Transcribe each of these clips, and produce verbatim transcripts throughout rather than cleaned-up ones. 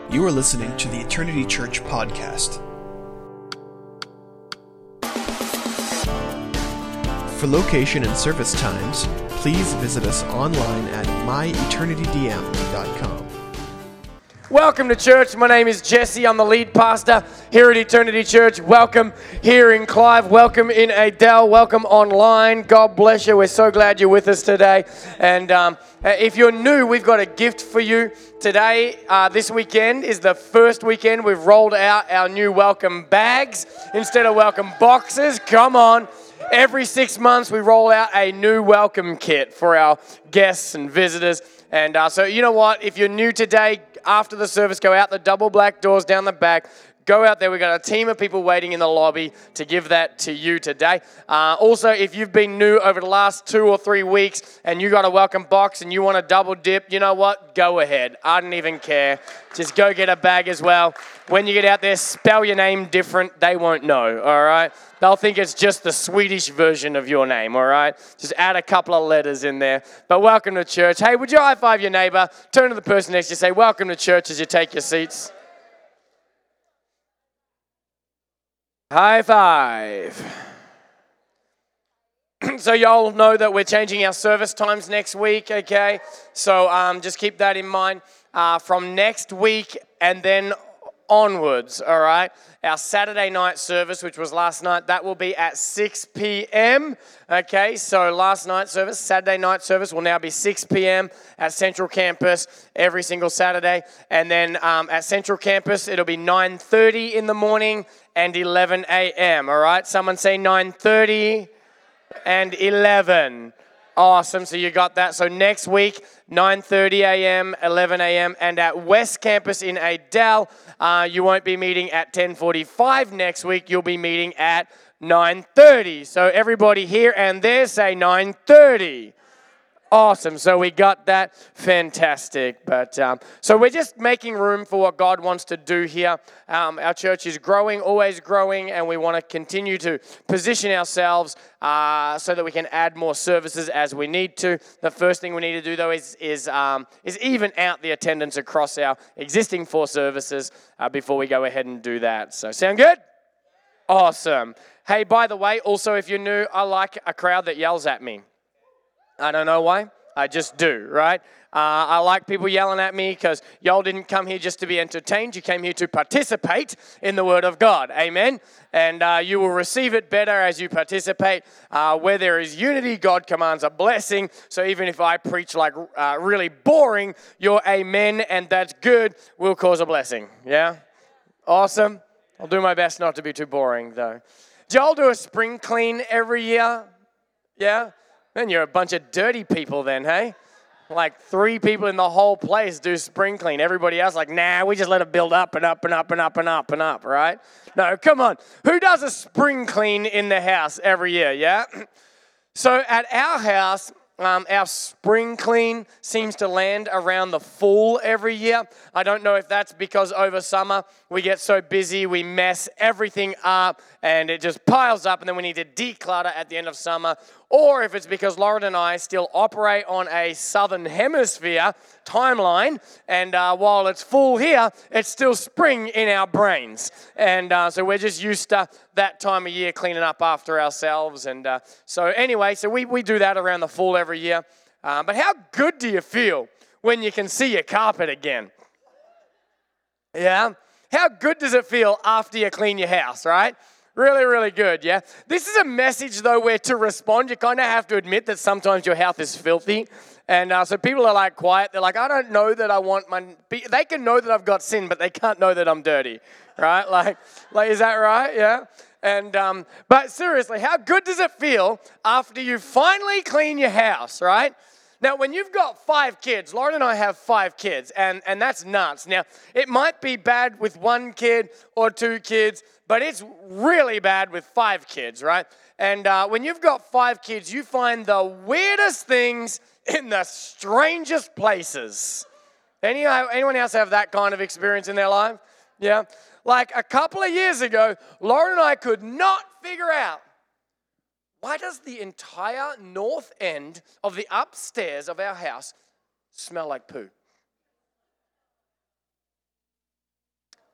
You are listening to the Eternity Church podcast. For location and service times, please visit us online at my eternity d m dot com. Welcome to church. My name is Jesse. I'm the lead pastor here at Eternity Church. Welcome here in Clive. Welcome in Adele. Welcome online. God bless you. We're so glad you're with us today. And um, if you're new, we've got a gift for you today. Uh, this weekend is the first weekend we've rolled out our new welcome bags instead of welcome boxes. Come on. Every six months, we roll out a new welcome kit for our guests and visitors. And uh, so, you know what? If you're new today, after the service, go out the double black doors down the back. Go out there. We've got a team of people waiting in the lobby to give that to you today. Uh, also, if you've been new over the last two or three weeks and you got a welcome box and you want to double dip, you know what? Go ahead. I don't even care. Just go get a bag as well. When you get out there, spell your name different. They won't know, all right? They'll think it's just the Swedish version of your name, all right? Just add a couple of letters in there. But welcome to church. Hey, would you high five your neighbor? Turn to the person next to you, say, welcome to church as you take your seats. High five. So y'all know that we're changing our service times next week, okay? So um, just keep that in mind. Uh, from next week and then onwards, all right? Our Saturday night service, which was last night, that will be at six p.m., okay? So last night's service, Saturday night service, will now be six p.m. at Central Campus every single Saturday. And then um, at Central Campus, it'll be nine thirty in the morning and eleven a.m., all right? Someone say nine thirty and eleven. Awesome, so you got that. So next week, nine thirty a.m., eleven a.m., and at West Campus in Adele, uh, you won't be meeting at ten forty-five next week. You'll be meeting at nine thirty. So everybody here and there say nine thirty. Awesome. So we got that. Fantastic. But um, so we're just making room for what God wants to do here. Um, our church is growing, always growing, and we want to continue to position ourselves uh, so that we can add more services as we need to. The first thing we need to do, though, is is um, is even out the attendance across our existing four services uh, before we go ahead and do that. So sound good? Awesome. Hey, by the way, also if you're new, I like a crowd that yells at me. I don't know why. I just do, right? Uh, I like people yelling at me because y'all didn't come here just to be entertained. You came here to participate in the Word of God. Amen? And uh, you will receive it better as you participate. Uh, where there is unity, God commands a blessing. So even if I preach like uh, really boring, your amen and that's good will cause a blessing. Yeah? Awesome. I'll do my best not to be too boring, though. Do y'all do a spring clean every year? Yeah? Man, you're a bunch of dirty people then, hey? Like three people in the whole place do spring clean. Everybody else like, nah, we just let it build up and up and up and up and up and up, right? No, come on. Who does a spring clean in the house every year, yeah? So at our house, um, our spring clean seems to land around the fall every year. I don't know if that's because over summer we get so busy, we mess everything up and it just piles up and then we need to declutter at the end of summer. Or if it's because Lauren and I still operate on a southern hemisphere timeline, and uh, while it's full here, it's still spring in our brains. And uh, so we're just used to that time of year cleaning up after ourselves. And uh, so anyway, so we, we do that around the fall every year. Uh, but how good do you feel when you can see your carpet again? Yeah? How good does it feel after you clean your house, right? Really, really good, yeah? This is a message, though, where to respond, you kind of have to admit that sometimes your house is filthy. And uh, so people are like quiet. They're like, I don't know that I want my... They can know that I've got sin, but they can't know that I'm dirty, right? Like, like is that right? Yeah? And um, but seriously, how good does it feel after you finally clean your house, right? Now, when you've got five kids, Lauren and I have five kids, and, and that's nuts. Now, it might be bad with one kid or two kids, but it's really bad with five kids, right? And uh, when you've got five kids, you find the weirdest things in the strangest places. Any, anyone else have that kind of experience in their life? Yeah? Like a couple of years ago, Lauren and I could not figure out, why does the entire north end of the upstairs of our house smell like poo?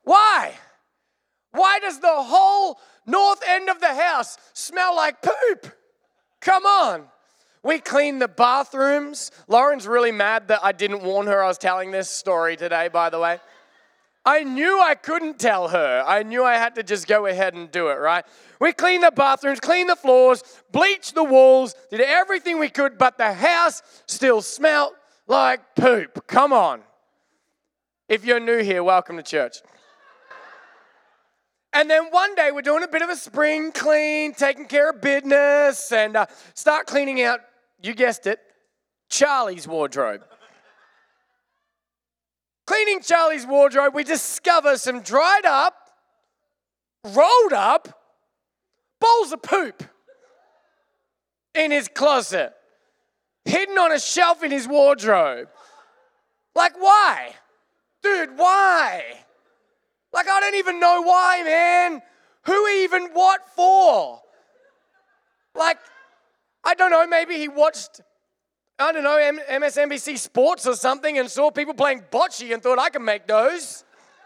Why? Why does the whole north end of the house smell like poop? Come on. We cleaned the bathrooms. Lauren's really mad that I didn't warn her I was telling this story today, by the way. I knew I couldn't tell her. I knew I had to just go ahead and do it, right? We cleaned the bathrooms, cleaned the floors, bleached the walls, did everything we could, but the house still smelled like poop. Come on. If you're new here, welcome to church. And then one day we're doing a bit of a spring clean, taking care of business, and uh, start cleaning out, you guessed it, Charlie's wardrobe. Cleaning Charlie's wardrobe, we discover some dried up, rolled up bowls of poop in his closet, hidden on a shelf in his wardrobe. Like, why? Dude, why? Like, I don't even know why, man. Who even, what for? Like, I don't know, maybe he watched, I don't know, M S N B C Sports or something and saw people playing bocce and thought, I can make those.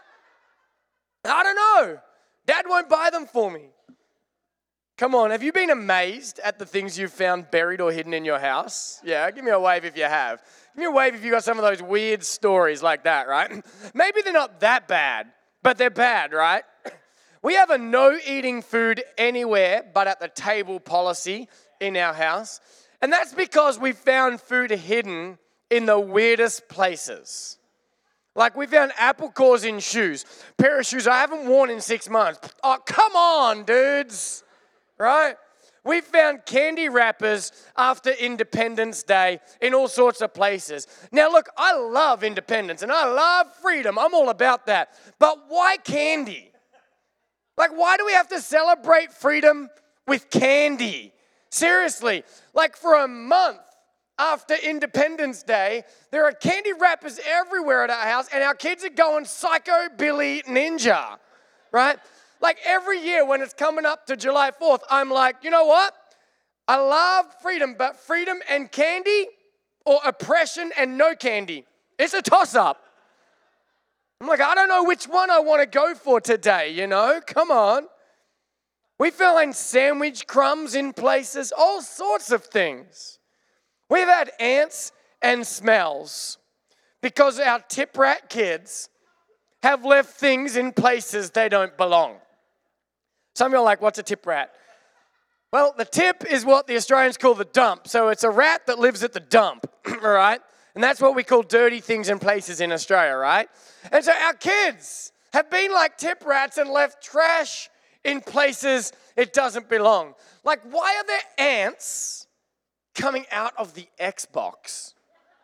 I don't know. Dad won't buy them for me. Come on, have you been amazed at the things you've found buried or hidden in your house? Yeah, give me a wave if you have. Give me a wave if you got some of those weird stories like that, right? Maybe they're not that bad, but they're bad, right? We have a no eating food anywhere but at the table policy in our house. And that's because we found food hidden in the weirdest places. Like we found apple cores in shoes. Pair of shoes I haven't worn in six months. Oh, come on, dudes. Right? We found candy wrappers after Independence Day in all sorts of places. Now look, I love independence and I love freedom. I'm all about that. But why candy? Like, why do we have to celebrate freedom with candy? Seriously, like for a month after Independence Day, there are candy wrappers everywhere at our house, and our kids are going psycho Billy Ninja, right? Like every year when it's coming up to July fourth, I'm like, you know what? I love freedom, but freedom and candy or oppression and no candy, it's a toss-up. I'm like, I don't know which one I want to go for today, you know? Come on. We find sandwich crumbs in places, all sorts of things. We've had ants and smells because our tip rat kids have left things in places they don't belong. Some of you are like, what's a tip rat? Well, the tip is what the Australians call the dump. So it's a rat that lives at the dump, all right? And that's what we call dirty things in places in Australia, right? And so our kids have been like tip rats and left trash in places it doesn't belong. Like, why are there ants coming out of the Xbox?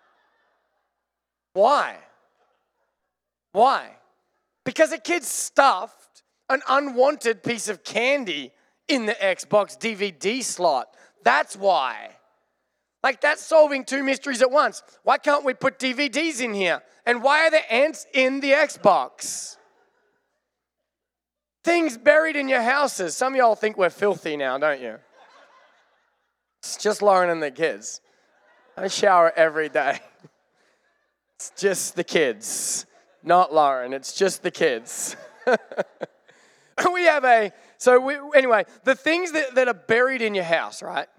Why? Why? Because a kid stuffed an unwanted piece of candy in the Xbox D V D slot. That's why. Like, that's solving two mysteries at once. Why can't we put D V Ds in here? And why are there ants in the Xbox? Things buried in your houses. Some of y'all think we're filthy now, don't you? It's just Lauren and the kids. I shower every day. It's just the kids, not Lauren. It's just the kids. We have a, so we, anyway, the things that, that are buried in your house, right?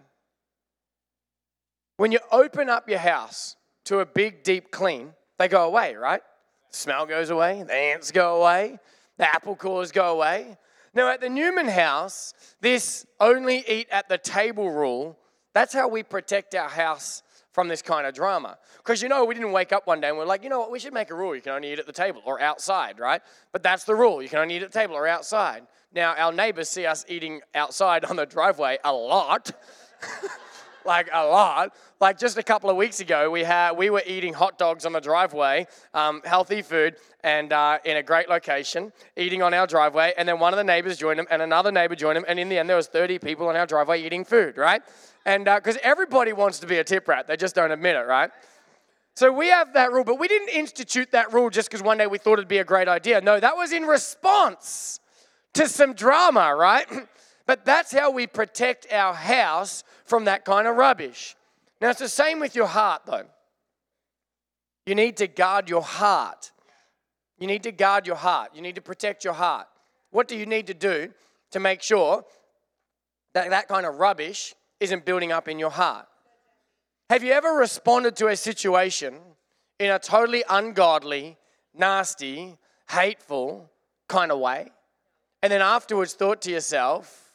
When you open up your house to a big, deep clean, they go away, right? The smell goes away, the ants go away, the apple cores go away. Now at the Newman house, this only eat at the table rule, that's how we protect our house from this kind of drama. Because, you know, we didn't wake up one day and we're like, you know what, we should make a rule. You can only eat at the table or outside, right? But that's the rule. You can only eat at the table or outside. Now, our neighbors see us eating outside on the driveway a lot. Like, a lot. Like, just a couple of weeks ago, we had we were eating hot dogs on the driveway, um, healthy food, and uh, in a great location, eating on our driveway. And then one of the neighbors joined them, and another neighbor joined them. And in the end, there was thirty people on our driveway eating food, right? And because uh, everybody wants to be a tip rat. They just don't admit it, right? So we have that rule, but we didn't institute that rule just because one day we thought it'd be a great idea. No, that was in response to some drama, right? But that's how we protect our house from that kind of rubbish. Now, it's the same with your heart, though. You need to guard your heart. You need to guard your heart. You need to protect your heart. What do you need to do to make sure that that kind of rubbish isn't building up in your heart? Have you ever responded to a situation in a totally ungodly, nasty, hateful kind of way, and then afterwards thought to yourself,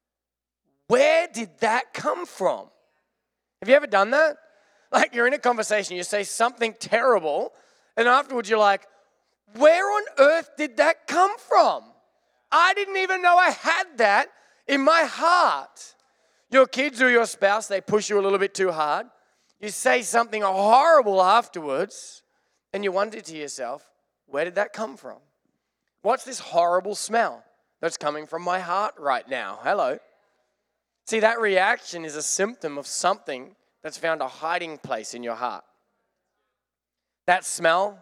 where did that come from? Have you ever done that? Like you're in a conversation, you say something terrible, and afterwards you're like, where on earth did that come from? I didn't even know I had that in my heart. Your kids or your spouse, they push you a little bit too hard. You say something horrible afterwards, and you wonder to yourself, where did that come from? What's this horrible smell that's coming from my heart right now? Hello. See, that reaction is a symptom of something that's found a hiding place in your heart. That smell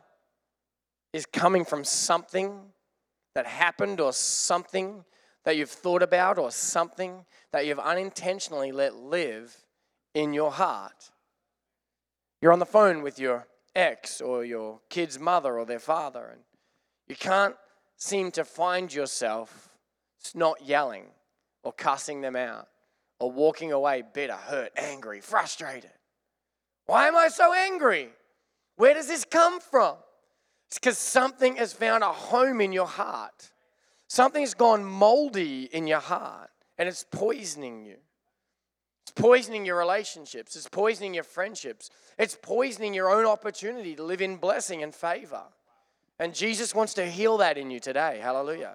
is coming from something that happened or something that you've thought about or something that you've unintentionally let live in your heart. You're on the phone with your ex or your kid's mother or their father, and you can't seem to find yourself not yelling or cussing them out or walking away bitter, hurt, angry, frustrated. Why am I so angry? Where does this come from? It's because something has found a home in your heart. Something's gone moldy in your heart, and it's poisoning you. It's poisoning your relationships. It's poisoning your friendships. It's poisoning your own opportunity to live in blessing and favor. And Jesus wants to heal that in you today. Hallelujah.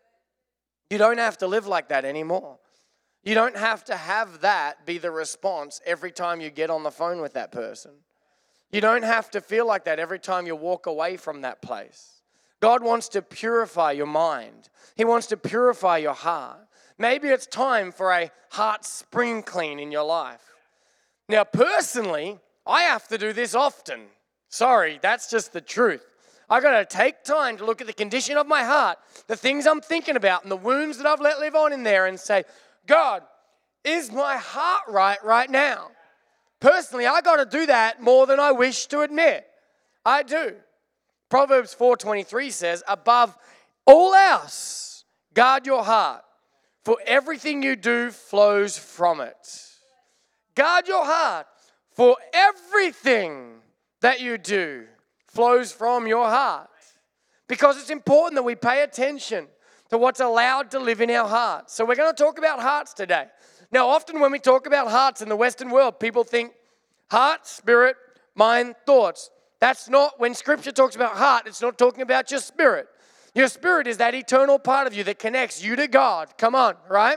You don't have to live like that anymore. You don't have to have that be the response every time you get on the phone with that person. You don't have to feel like that every time you walk away from that place. God wants to purify your mind. He wants to purify your heart. Maybe it's time for a heart spring clean in your life. Now, personally, I have to do this often. Sorry, that's just the truth. I got to take time to look at the condition of my heart, the things I'm thinking about, and the wounds that I've let live on in there, and say, God, is my heart right right now? Personally, I got to do that more than I wish to admit. I do. Proverbs four twenty-three says, above all else, guard your heart, for everything you do flows from it. Guard your heart, for everything that you do flows from your heart. Because it's important that we pay attention to what's allowed to live in our hearts. So we're going to talk about hearts today. Now, often when we talk about hearts in the Western world, people think heart, spirit, mind, thoughts. That's not, when Scripture talks about heart, it's not talking about your spirit. Your spirit is that eternal part of you that connects you to God. Come on, right?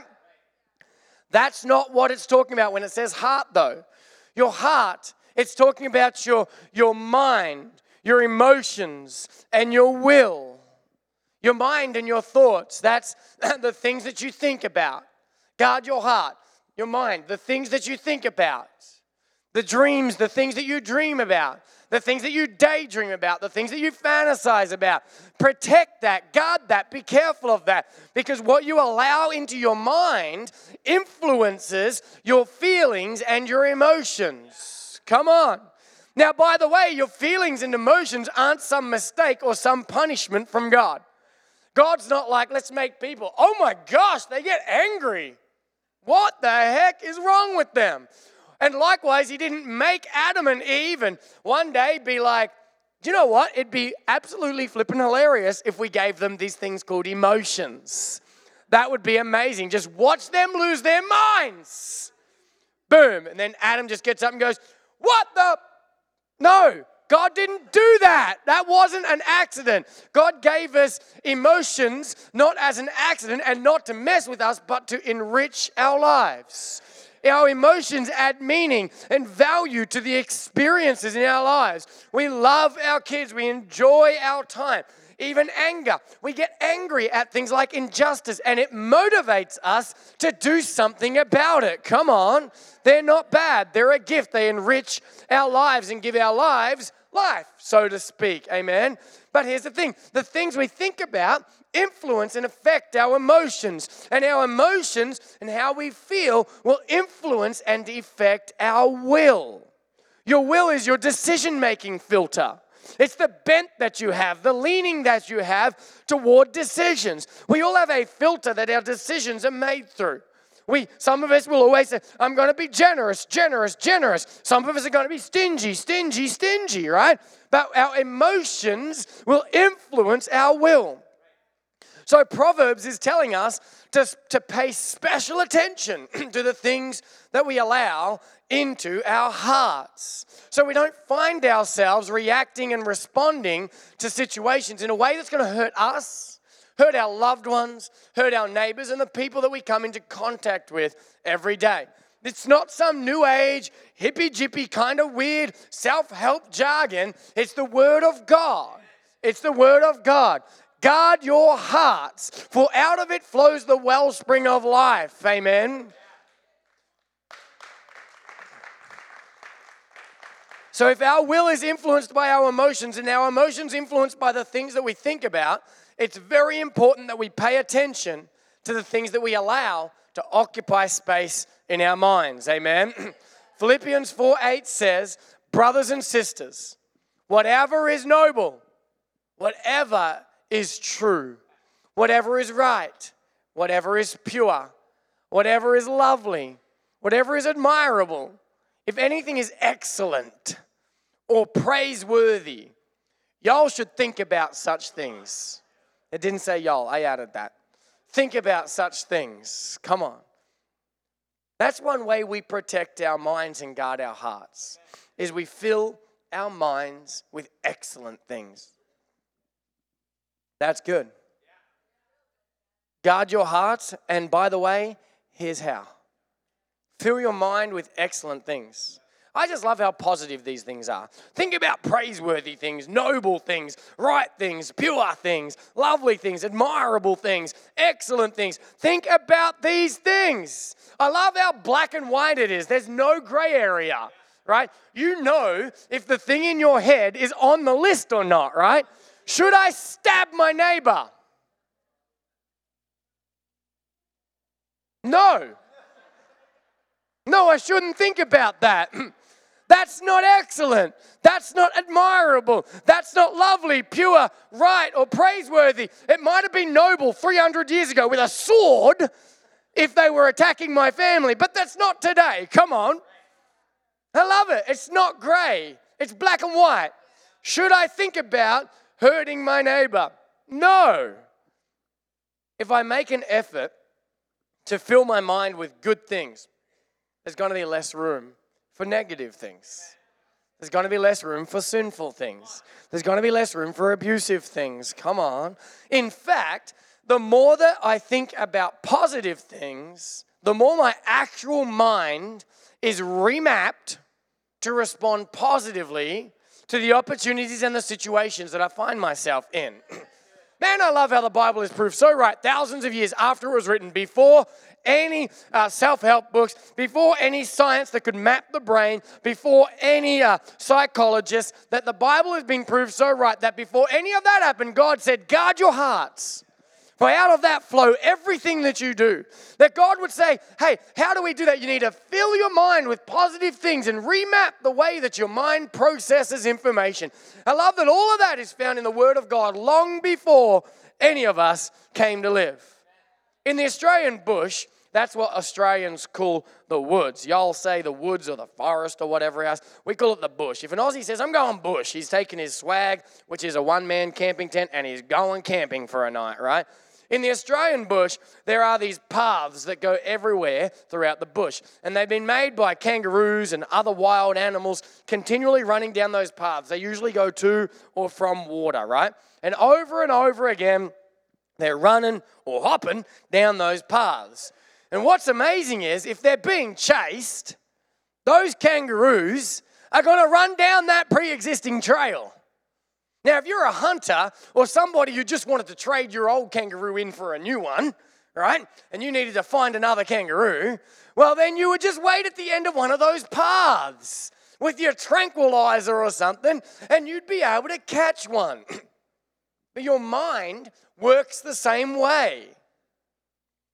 That's not what it's talking about when it says heart, though. Your heart, it's talking about your, your mind, your emotions, and your will. Your mind and your thoughts, that's the things that you think about. Guard your heart, your mind, the things that you think about. The dreams, the things that you dream about. The things that you daydream about, the things that you fantasize about. Protect that, guard that, be careful of that. Because what you allow into your mind influences your feelings and your emotions. Come on. Now, by the way, your feelings and emotions aren't some mistake or some punishment from God. God's not like, let's make people, oh my gosh, they get angry. What the heck is wrong with them? And likewise, he didn't make Adam and Eve and one day be like, do you know what? It'd be absolutely flippin' hilarious if we gave them these things called emotions. That would be amazing. Just watch them lose their minds. Boom. And then Adam just gets up and goes, what the? No, God didn't do that. That wasn't an accident. God gave us emotions not as an accident and not to mess with us, but to enrich our lives. Our emotions add meaning and value to the experiences in our lives. We love our kids. We enjoy our time. Even anger. We get angry at things like injustice, and it motivates us to do something about it. Come on. They're not bad. They're a gift. They enrich our lives and give our lives life, so to speak. Amen. But here's the thing. The things we think about influence and affect our emotions. And our emotions and how we feel will influence and affect our will. Your will is your decision-making filter. It's the bent that you have, the leaning that you have toward decisions. We all have a filter that our decisions are made through. We, some of us will always say, I'm going to be generous, generous, generous. Some of us are going to be stingy, stingy, stingy, right? But our emotions will influence our will. So Proverbs is telling us to, to pay special attention to the things that we allow into our hearts. So we don't find ourselves reacting and responding to situations in a way that's going to hurt us, hurt our loved ones, hurt our neighbors, and the people that we come into contact with every day. It's not some new age, hippy-jippy kind of weird self-help jargon. It's the Word of God. It's the Word of God. Guard your hearts, for out of it flows the wellspring of life. Amen. So if our will is influenced by our emotions and our emotions influenced by the things that we think about, it's very important that we pay attention to the things that we allow to occupy space in our minds. Amen. Philippians four eight says, brothers and sisters, whatever is noble, whatever is true, whatever is right, whatever is pure, whatever is lovely, whatever is admirable, if anything is excellent or praiseworthy, y'all should think about such things. It didn't say y'all, I added that. Think about such things. Come on. That's one way we protect our minds and guard our hearts, is we fill our minds with excellent things. That's good. Guard your hearts, and by the way, here's how. Fill your mind with excellent things. I just love how positive these things are. Think about praiseworthy things, noble things, right things, pure things, lovely things, admirable things, excellent things. Think about these things. I love how black and white it is. There's no gray area, right? You know if the thing in your head is on the list or not, right? Should I stab my neighbor? No. No, I shouldn't think about that. That's not excellent. That's not admirable. That's not lovely, pure, right, or praiseworthy. It might have been noble three hundred years ago with a sword if they were attacking my family, but that's not today. Come on. I love it. It's not gray. It's black and white. Should I think about hurting my neighbor? No. If I make an effort to fill my mind with good things, there's going to be less room for negative things. There's going to be less room for sinful things. There's going to be less room for abusive things. Come on. In fact, the more that I think about positive things, the more my actual mind is remapped to respond positively to the opportunities and the situations that I find myself in. Man, I love how the Bible is proved so right thousands of years after it was written, before any uh, self-help books, before any science that could map the brain, before any uh, psychologist, that the Bible has been proved so right that before any of that happened, God said, guard your hearts. For out of that flow everything that you do. That God would say, hey, how do we do that? You need to fill your mind with positive things and remap the way that your mind processes information. I love that all of that is found in the Word of God long before any of us came to live. In the Australian bush, that's what Australians call the woods. Y'all say the woods or the forest or whatever else. We call it the bush. If an Aussie says, I'm going bush, he's taking his swag, which is a one-man camping tent, and he's going camping for a night, right? In the Australian bush, there are these paths that go everywhere throughout the bush. And they've been made by kangaroos and other wild animals continually running down those paths. They usually go to or from water, right? And over and over again, they're running or hopping down those paths. And what's amazing is if they're being chased, those kangaroos are going to run down that pre-existing trail. Now, if you're a hunter or somebody who just wanted to trade your old kangaroo in for a new one, right, and you needed to find another kangaroo, well, then you would just wait at the end of one of those paths with your tranquilizer or something, and you'd be able to catch one. But your mind works the same way.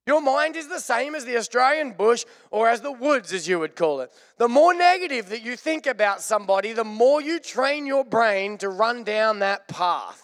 Your mind is the same as the Australian bush or as the woods, as you would call it. The more negative that you think about somebody, the more you train your brain to run down that path.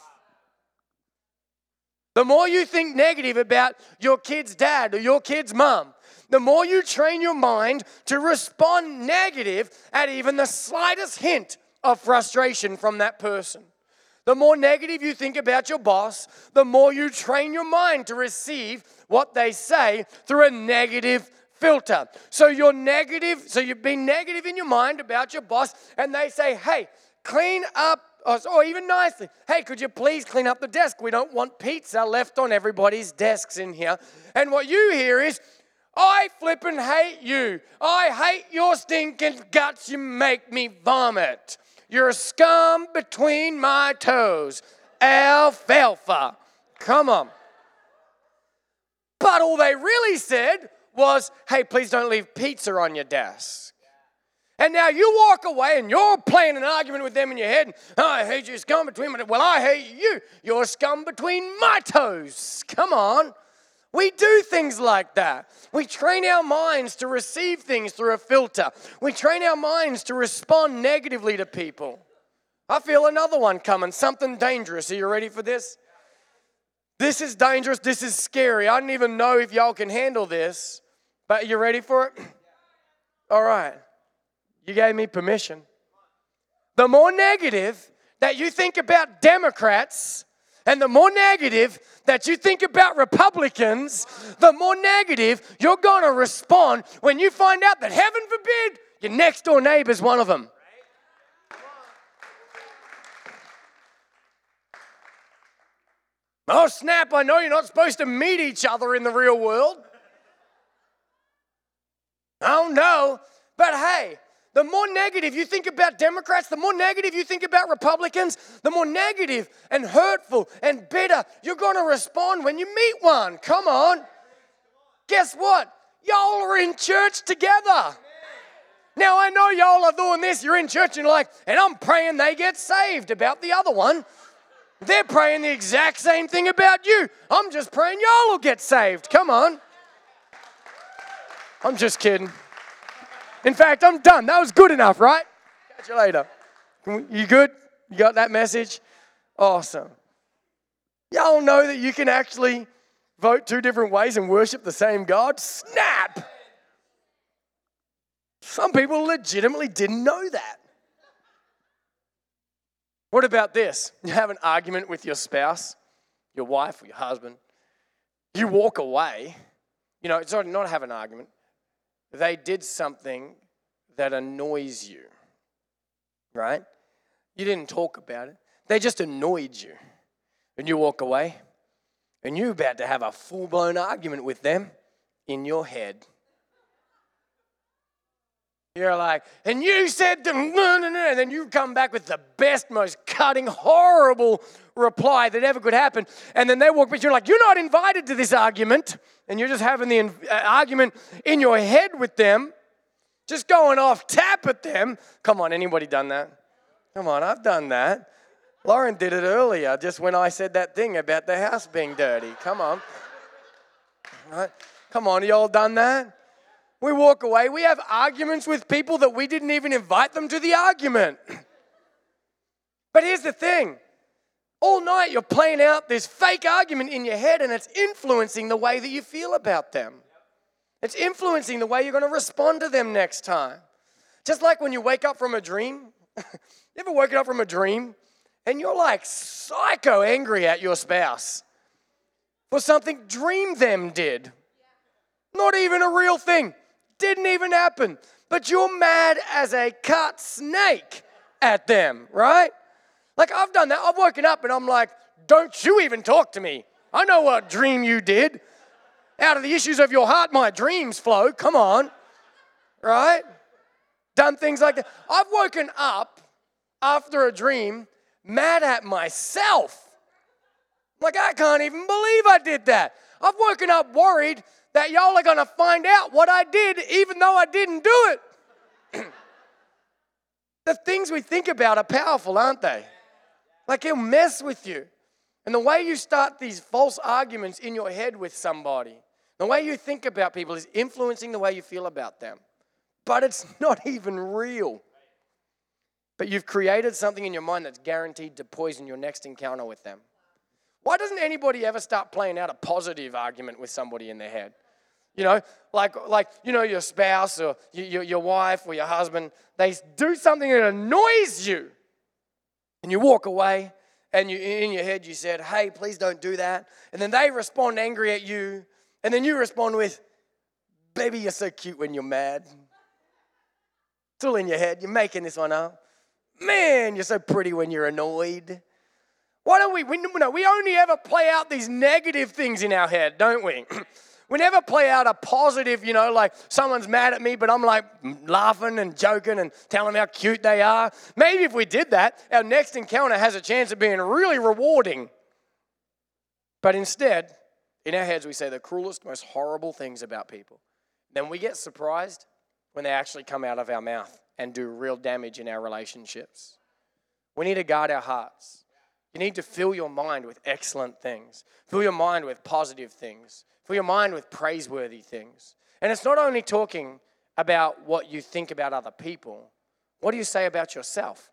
The more you think negative about your kid's dad or your kid's mum, the more you train your mind to respond negative at even the slightest hint of frustration from that person. The more negative you think about your boss, the more you train your mind to receive what they say through a negative filter. So you're negative, so you've been negative in your mind about your boss, and they say, hey, clean up, or even nicely, hey, could you please clean up the desk? We don't want pizza left on everybody's desks in here. And what you hear is, I flippin' hate you. I hate your stinking guts. You make me vomit. You're a scum between my toes. Alfalfa. Come on. But all they really said was, hey, please don't leave pizza on your desk. And now you walk away and you're playing an argument with them in your head. Oh, I hate you, scum between my toes. Well, I hate you. You're a scum between my toes. Come on. We do things like that. We train our minds to receive things through a filter. We train our minds to respond negatively to people. I feel another one coming, something dangerous. Are you ready for this? This is dangerous. This is scary. I don't even know if y'all can handle this, but are you ready for it? All right. You gave me permission. The more negative that you think about Democrats, and the more negative that you think about Republicans, the more negative you're going to respond when you find out that, heaven forbid, your next door neighbor's one of them. Oh, snap, I know you're not supposed to meet each other in the real world. Oh, no. But hey, the more negative you think about Democrats, the more negative you think about Republicans, the more negative and hurtful and bitter you're going to respond when you meet one. Come on. Guess what? Y'all are in church together. Now, I know y'all are doing this. You're in church and you're like, and I'm praying they get saved about the other one. They're praying the exact same thing about you. I'm just praying y'all will get saved. Come on. I'm just kidding. In fact, I'm done. That was good enough, right? Catch you later. You good? You got that message? Awesome. Y'all know that you can actually vote two different ways and worship the same God? Snap! Some people legitimately didn't know that. What about this? You have an argument with your spouse, your wife or your husband. You walk away. You know, it's not, not have an argument. They did something that annoys you, right? You didn't talk about it. They just annoyed you. And you walk away, and you're about to have a full-blown argument with them in your head. You're like, and you said, no, no, no, and then you come back with the best, most cutting, horrible reply that ever could happen. And then they walk, but you're like, you're not invited to this argument. And you're just having the uh, argument in your head with them, just going off tap at them. Come on, anybody done that? Come on, I've done that. Lauren did it earlier, just when I said that thing about the house being dirty. Come on. Right? Come on, you all done that? We walk away. We have arguments with people that we didn't even invite them to the argument. But here's the thing. All night you're playing out this fake argument in your head, and it's influencing the way that you feel about them. It's influencing the way you're going to respond to them next time. Just like when you wake up from a dream. You ever woken up from a dream and you're like psycho angry at your spouse for something dream them did? Not even a real thing. Didn't even happen. But you're mad as a cut snake at them, right? Like, I've done that. I've woken up and I'm like, don't you even talk to me. I know what dream you did. Out of the issues of your heart, my dreams flow. Come on. Right? Done things like that. I've woken up after a dream mad at myself. Like, I can't even believe I did that. I've woken up worried that y'all are going to find out what I did even though I didn't do it. The things we think about are powerful, aren't they? Like, it'll mess with you. And the way you start these false arguments in your head with somebody, The way you think about people is influencing the way you feel about them. But it's not even real. But you've created something in your mind that's guaranteed to poison your next encounter with them. Why doesn't anybody ever start playing out a positive argument with somebody in their head? You know, like, like you know, your spouse or your, your wife or your husband, they do something that annoys you. And you walk away and you, in your head you said, hey, please don't do that. And then they respond angry at you. And then you respond with, baby, you're so cute when you're mad. It's all in your head. You're making this one up. Man, you're so pretty when you're annoyed. Why don't we, we, no, we only ever play out these negative things in our head, don't we? We never play out a positive, you know, like someone's mad at me, but I'm like laughing and joking and telling them how cute they are. Maybe if we did that, our next encounter has a chance of being really rewarding. But instead, in our heads, we say the cruelest, most horrible things about people. Then we get surprised when they actually come out of our mouth and do real damage in our relationships. We need to guard our hearts. You need to fill your mind with excellent things. Fill your mind with positive things. Fill your mind with praiseworthy things. And it's not only talking about what you think about other people. What do you say about yourself?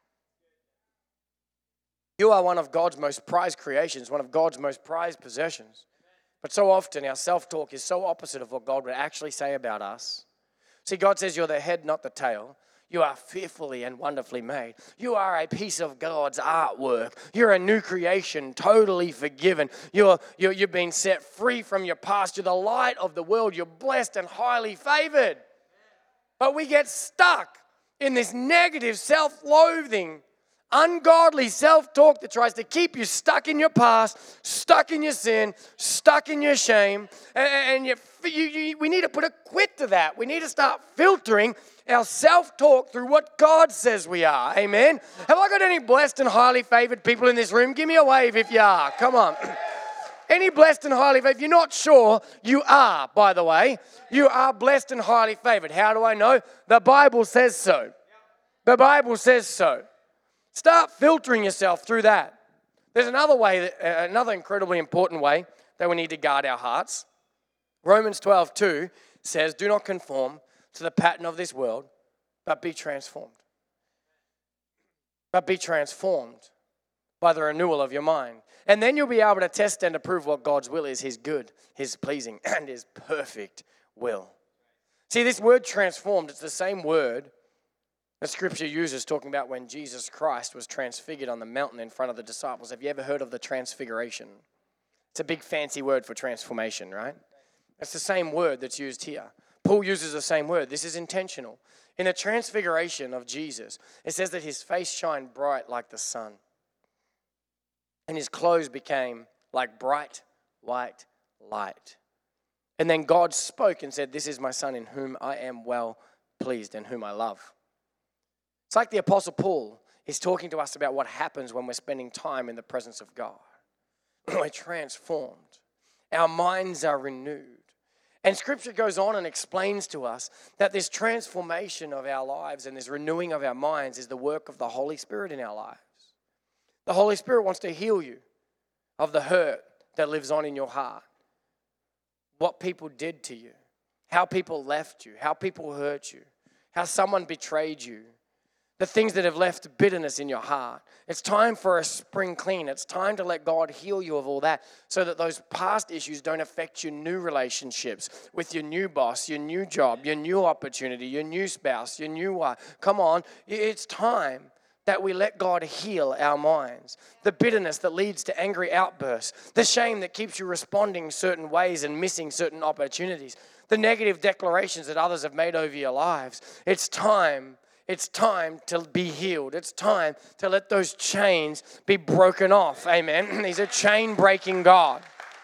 You are one of God's most prized creations, one of God's most prized possessions. But so often our self-talk is so opposite of what God would actually say about us. See, God says you're the head, not the tail. You are fearfully and wonderfully made. You are a piece of God's artwork. You're a new creation, totally forgiven. You're, you're, you've been set free from your past. You're the light of the world. You're blessed and highly favored. But we get stuck in this negative self-loathing, ungodly self-talk that tries to keep you stuck in your past, stuck in your sin, stuck in your shame. And, and you, you, you, we need to put a quit to that. We need to start filtering our self-talk through what God says we are. Amen? Have I got any blessed and highly favored people in this room? Give me a wave if you are. Come on. Any blessed and highly favored? If you're not sure, you are, by the way. You are blessed and highly favored. How do I know? The Bible says so. The Bible says so. Start filtering yourself through that. There's another way, that, uh, another incredibly important way that we need to guard our hearts. Romans twelve two says, do not conform to the pattern of this world, but be transformed. But be transformed by the renewal of your mind. And then you'll be able to test and approve what God's will is, his good, his pleasing, and his perfect will. See, this word transformed, it's the same word the Scripture uses talking about when Jesus Christ was transfigured on the mountain in front of the disciples. Have you ever heard of the transfiguration? It's a big fancy word for transformation, right? It's the same word that's used here. Paul uses the same word. This is intentional. In the transfiguration of Jesus, it says that his face shined bright like the sun. And his clothes became like bright white light. And then God spoke and said, this is my son in whom I am well pleased and whom I love. It's like the Apostle Paul is talking to us about what happens when we're spending time in the presence of God. We're transformed. Our minds are renewed. And Scripture goes on and explains to us that this transformation of our lives and this renewing of our minds is the work of the Holy Spirit in our lives. The Holy Spirit wants to heal you of the hurt that lives on in your heart. What people did to you, how people left you, how people hurt you, how someone betrayed you. The things that have left bitterness in your heart. It's time for a spring clean. It's time to let God heal you of all that so that those past issues don't affect your new relationships with your new boss, your new job, your new opportunity, your new spouse, your new wife. Come on, it's time that we let God heal our minds. The bitterness that leads to angry outbursts. The shame that keeps you responding certain ways and missing certain opportunities. The negative declarations that others have made over your lives. It's time It's time to be healed. It's time to let those chains be broken off. Amen. He's a chain-breaking God.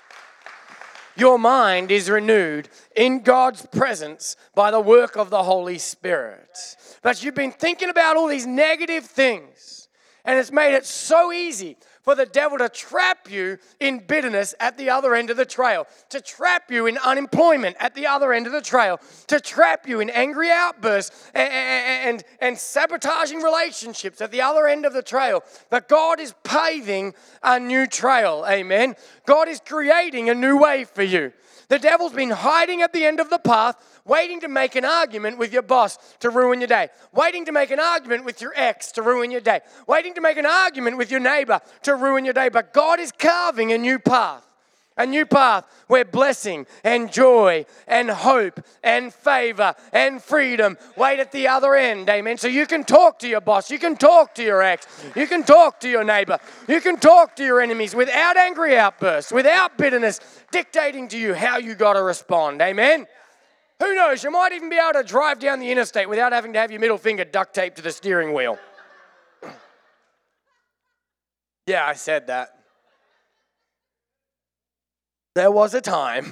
Your mind is renewed in God's presence by the work of the Holy Spirit. But you've been thinking about all these negative things, and it's made it so easy for the devil to trap you in bitterness at the other end of the trail, to trap you in unemployment at the other end of the trail, to trap you in angry outbursts and, and, and sabotaging relationships at the other end of the trail. But God is paving a new trail, amen? God is creating a new way for you. The devil's been hiding at the end of the path, waiting to make an argument with your boss to ruin your day, waiting to make an argument with your ex to ruin your day, waiting to make an argument with your neighbor to ruin your day. But God is carving a new path, a new path where blessing and joy and hope and favor and freedom wait at the other end, amen? So you can talk to your boss, you can talk to your ex, you can talk to your neighbor, you can talk to your enemies without angry outbursts, without bitterness dictating to you how you got to respond, amen? Who knows, you might even be able to drive down the interstate without having to have your middle finger duct taped to the steering wheel. Yeah, I said that. There was a time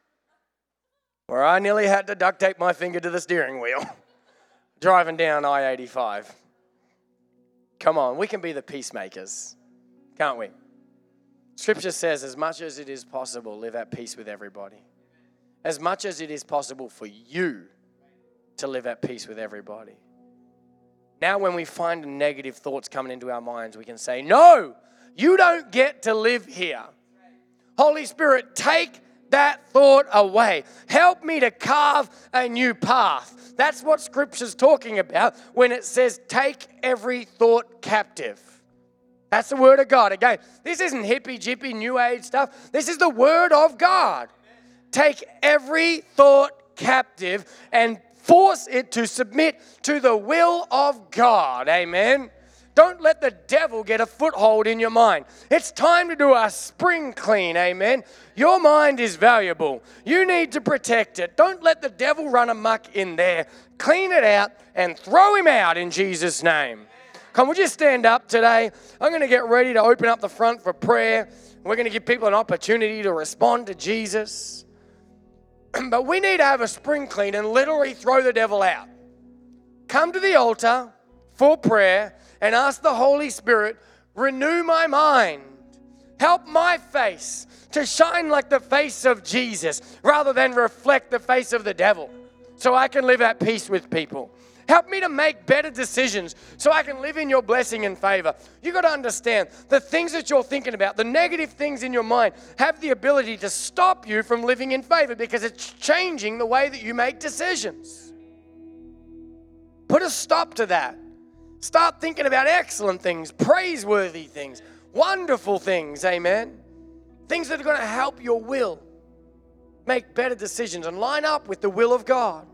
where I nearly had to duct tape my finger to the steering wheel driving down I eighty-five. Come on, we can be the peacemakers, can't we? Scripture says, as much as it is possible, live at peace with everybody. As much as it is possible for you to live at peace with everybody. Now when we find negative thoughts coming into our minds, we can say, no, you don't get to live here. Holy Spirit, take that thought away. Help me to carve a new path. That's what Scripture's talking about when it says, take every thought captive. That's the Word of God. Again, this isn't hippy-jippy, New Age stuff. This is the Word of God. Take every thought captive and force it to submit to the will of God. Amen. Don't let the devil get a foothold in your mind. It's time to do a spring clean. Amen. Your mind is valuable. You need to protect it. Don't let the devil run amok in there. Clean it out and throw him out in Jesus' name. Come, would you stand up today? I'm going to get ready to open up the front for prayer. We're going to give people an opportunity to respond to Jesus. But we need to have a spring clean and literally throw the devil out. Come to the altar for prayer and ask the Holy Spirit, renew my mind. Help my face to shine like the face of Jesus rather than reflect the face of the devil so I can live at peace with people. Help me to make better decisions so I can live in your blessing and favor. You got to understand, the things that you're thinking about, the negative things in your mind, have the ability to stop you from living in favor because it's changing the way that you make decisions. Put a stop to that. Start thinking about excellent things, praiseworthy things, wonderful things, amen? Things that are going to help your will make better decisions and line up with the will of God.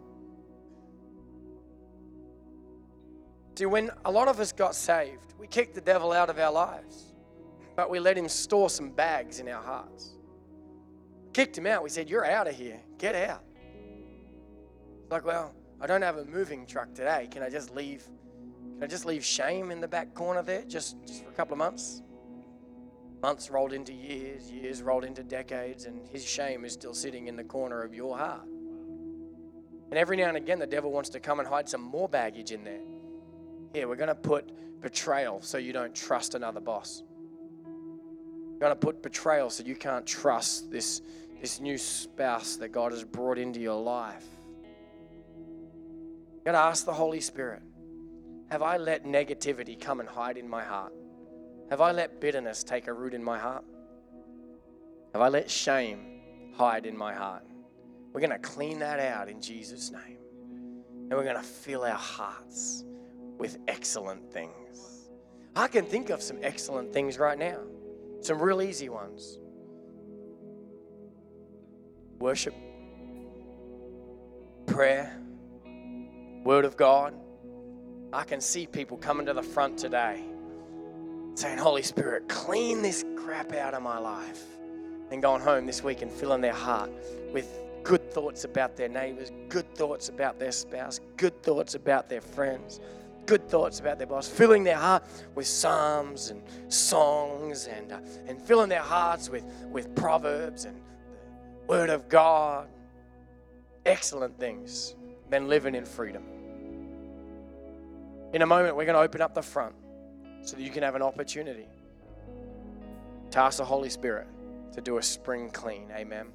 See, when a lot of us got saved, we kicked the devil out of our lives, but we let him store some bags in our hearts. Kicked him out. We said, you're out of here. Get out. It's like, well, I don't have a moving truck today. Can I just leave? Can I just leave shame in the back corner there just, just for a couple of months? Months rolled into years, years rolled into decades, and his shame is still sitting in the corner of your heart. And every now and again, the devil wants to come and hide some more baggage in there. Here, we're going to put betrayal so you don't trust another boss. We're going to put betrayal so you can't trust this, this new spouse that God has brought into your life. You've got to ask the Holy Spirit, have I let negativity come and hide in my heart? Have I let bitterness take a root in my heart? Have I let shame hide in my heart? We're going to clean that out in Jesus' name. And we're going to fill our hearts with excellent things. I can think of some excellent things right now. Some real easy ones. Worship. Prayer. Word of God. I can see people coming to the front today saying, Holy Spirit, clean this crap out of my life. And going home this week and filling their heart with good thoughts about their neighbors, good thoughts about their spouse, good thoughts about their friends, good thoughts about their boss, filling their heart with psalms and songs and uh, and filling their hearts with, with proverbs and the word of God. Excellent things. Then living in freedom. In a moment, we're going to open up the front so that you can have an opportunity to ask the Holy Spirit to do a spring clean. Amen.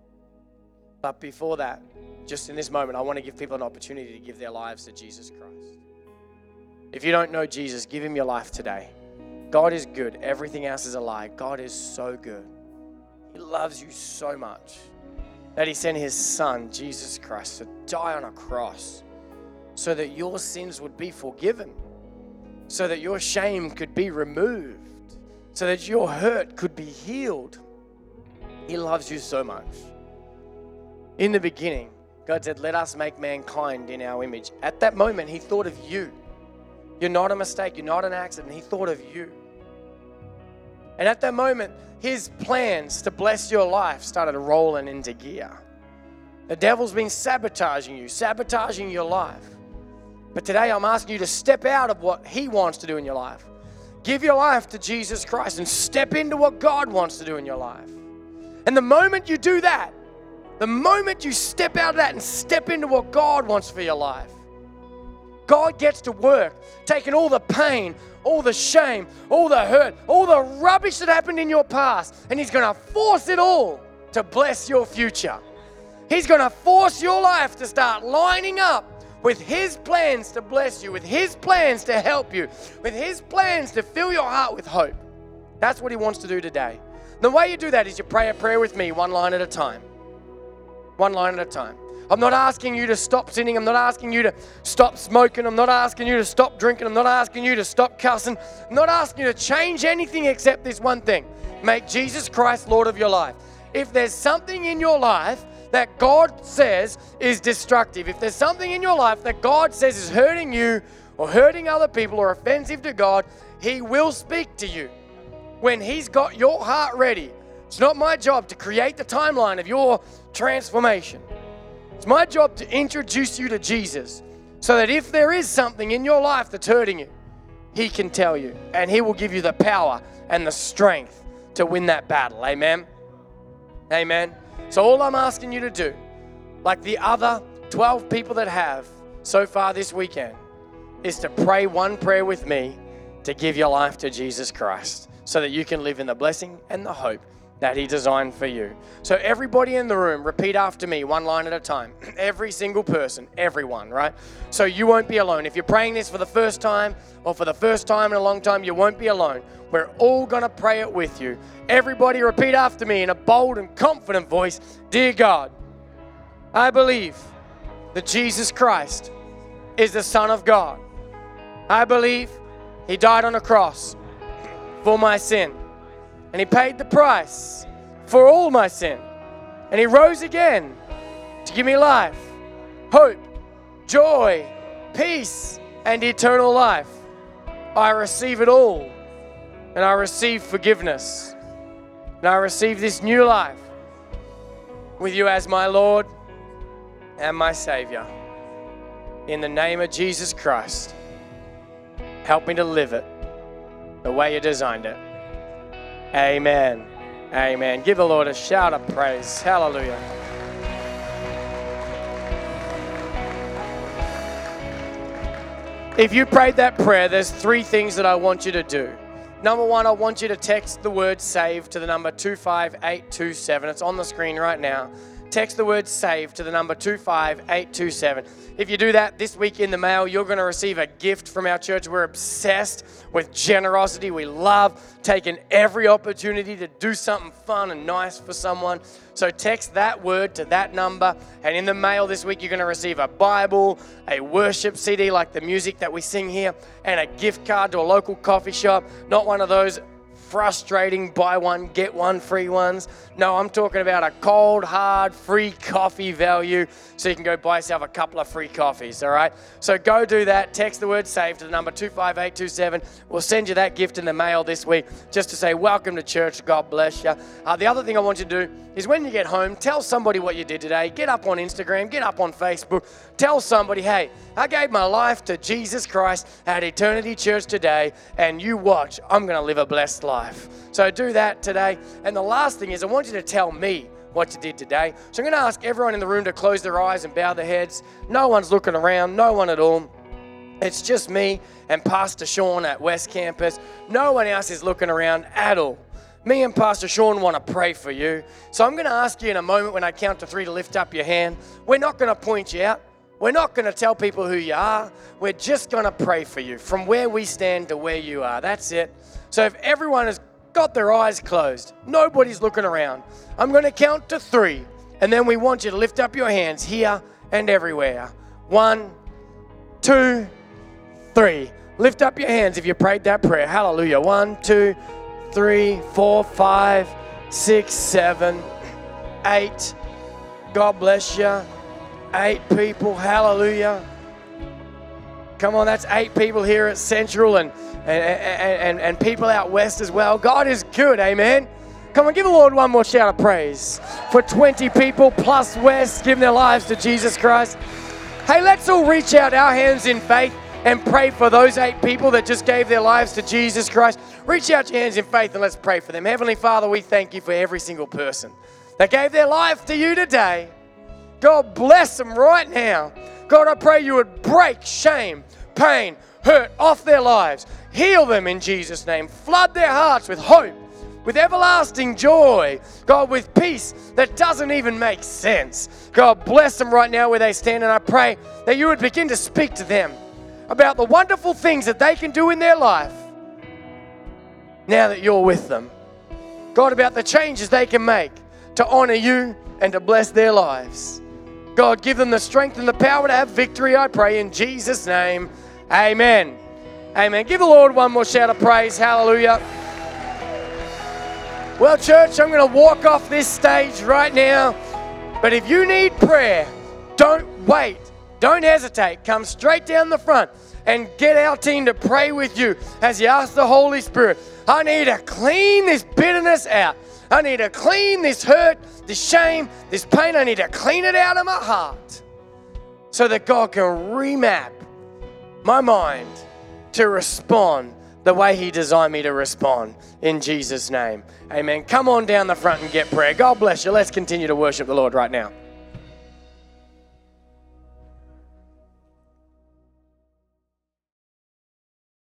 But before that, just in this moment, I want to give people an opportunity to give their lives to Jesus Christ. If you don't know Jesus, give him your life today. God is good. Everything else is a lie. God is so good. He loves you so much that he sent his son, Jesus Christ, to die on a cross so that your sins would be forgiven, so that your shame could be removed, so that your hurt could be healed. He loves you so much. In the beginning, God said, let us make mankind in our image. At that moment, he thought of you. You're not a mistake. You're not an accident. He thought of you. And at that moment, his plans to bless your life started rolling into gear. The devil's been sabotaging you, sabotaging your life. But today I'm asking you to step out of what he wants to do in your life. Give your life to Jesus Christ and step into what God wants to do in your life. And the moment you do that, the moment you step out of that and step into what God wants for your life, God gets to work, taking all the pain, all the shame, all the hurt, all the rubbish that happened in your past, and he's going to force it all to bless your future. He's going to force your life to start lining up with his plans to bless you, with his plans to help you, with his plans to fill your heart with hope. That's what he wants to do today. The way you do that is you pray a prayer with me, one line at a time. One line at a time. I'm not asking you to stop sinning. I'm not asking you to stop smoking. I'm not asking you to stop drinking. I'm not asking you to stop cussing. I'm not asking you to change anything except this one thing. Make Jesus Christ Lord of your life. If there's something in your life that God says is destructive, if there's something in your life that God says is hurting you or hurting other people or offensive to God, he will speak to you. When he's got your heart ready, it's not my job to create the timeline of your transformation. It's my job to introduce you to Jesus so that if there is something in your life that's hurting you, he can tell you and he will give you the power and the strength to win that battle. Amen? Amen? So all I'm asking you to do, like the other twelve people that have so far this weekend, is to pray one prayer with me to give your life to Jesus Christ so that you can live in the blessing and the hope that he designed for you. So everybody in the room, repeat after me, one line at a time. Every single person, everyone, right? So you won't be alone. If you're praying this for the first time or for the first time in a long time, you won't be alone. We're all going to pray it with you. Everybody repeat after me in a bold and confident voice. Dear God, I believe that Jesus Christ is the Son of God. I believe he died on a cross for my sin. And he paid the price for all my sin. And he rose again to give me life, hope, joy, peace, and eternal life. I receive it all. And I receive forgiveness. And I receive this new life with you as my Lord and my Savior. In the name of Jesus Christ, help me to live it the way you designed it. Amen. Amen. Give the Lord a shout of praise. Hallelujah. If you prayed that prayer, there's three things that I want you to do. Number one, I want you to text the word SAVE to the number two five eight two seven. It's on the screen right now. Text the word SAVE to the number two five eight two seven. If you do that this week in the mail, you're going to receive a gift from our church. We're obsessed with generosity. We love taking every opportunity to do something fun and nice for someone. So text that word to that number. And in the mail this week, you're going to receive a Bible, a worship C D like the music that we sing here, and a gift card to a local coffee shop. Not one of those frustrating buy one, get one free ones. No, I'm talking about a cold, hard, free coffee value so you can go buy yourself a couple of free coffees, all right? So go do that. Text the word SAVE to the number two five eight two seven. We'll send you that gift in the mail this week just to say welcome to church. God bless you. Uh, the other thing I want you to do is when you get home, tell somebody what you did today. Get up on Instagram, get up on Facebook. Tell somebody, hey, I gave my life to Jesus Christ at Eternity Church today, and you watch, I'm going to live a blessed life. So do that today. And the last thing is I want you to tell me what you did today. So I'm going to ask everyone in the room to close their eyes and bow their heads. No one's looking around, no one at all. It's just me and Pastor Sean at West Campus. No one else is looking around at all. me and Pastor Sean want to pray for you. So I'm going to ask you in a moment when I count to three to lift up your hand. We're not going to point you out. We're not going to tell people who you are. We're just going to pray for you from where we stand to where you are. That's it. So if everyone has got their eyes closed, nobody's looking around, I'm going to count to three. And then we want you to lift up your hands here and everywhere. One, two, three. Lift up your hands if you prayed that prayer. Hallelujah. One, two, three, four, five, six, seven, eight. God bless you. Eight people. Hallelujah. Come on, that's eight people here at Central and, and, and, and people out west as well. God is good, amen. Come on, give the Lord one more shout of praise for twenty people plus west giving their lives to Jesus Christ. Hey, let's all reach out our hands in faith and pray for those eight people that just gave their lives to Jesus Christ. Reach out your hands in faith and let's pray for them. Heavenly Father, we thank you for every single person that gave their life to you today. God bless them right now. God, I pray you would break shame, pain, hurt off their lives. Heal them in Jesus' name. Flood their hearts with hope, with everlasting joy. God, with peace that doesn't even make sense. God, bless them right now where they stand, and I pray that you would begin to speak to them about the wonderful things that they can do in their life now that you're with them. God, about the changes they can make to honor you and to bless their lives. God, give them the strength and the power to have victory, I pray, in Jesus' name. Amen. Amen. Give the Lord one more shout of praise. Hallelujah. Well, church, I'm going to walk off this stage right now. But if you need prayer, don't wait. Don't hesitate. Come straight down the front and get our team to pray with you as you ask the Holy Spirit. I need to clean this bitterness out. I need to clean this hurt, this shame, this pain. I need to clean it out of my heart so that God can remap my mind to respond the way He designed me to respond in Jesus' name. Amen. Come on down the front and get prayer. God bless you. Let's continue to worship the Lord right now.